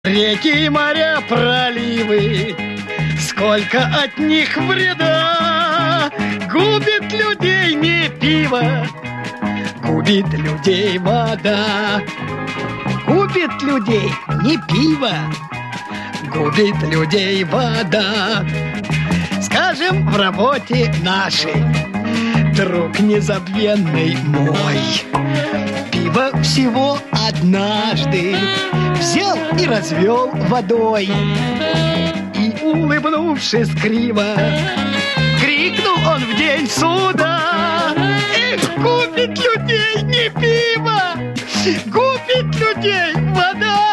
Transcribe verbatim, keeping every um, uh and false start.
Реки, моря, проливы, сколько от них вреда. Губит людей не пиво, губит людей вода. Губит людей не пиво, губит людей вода. Скажем, в работе нашей, друг незабвенный мой, пиво всего однажды взял и развел водой. И, улыбнувшись криво, крикнул он в день суда: эх, губит людей не пиво, губит людей вода.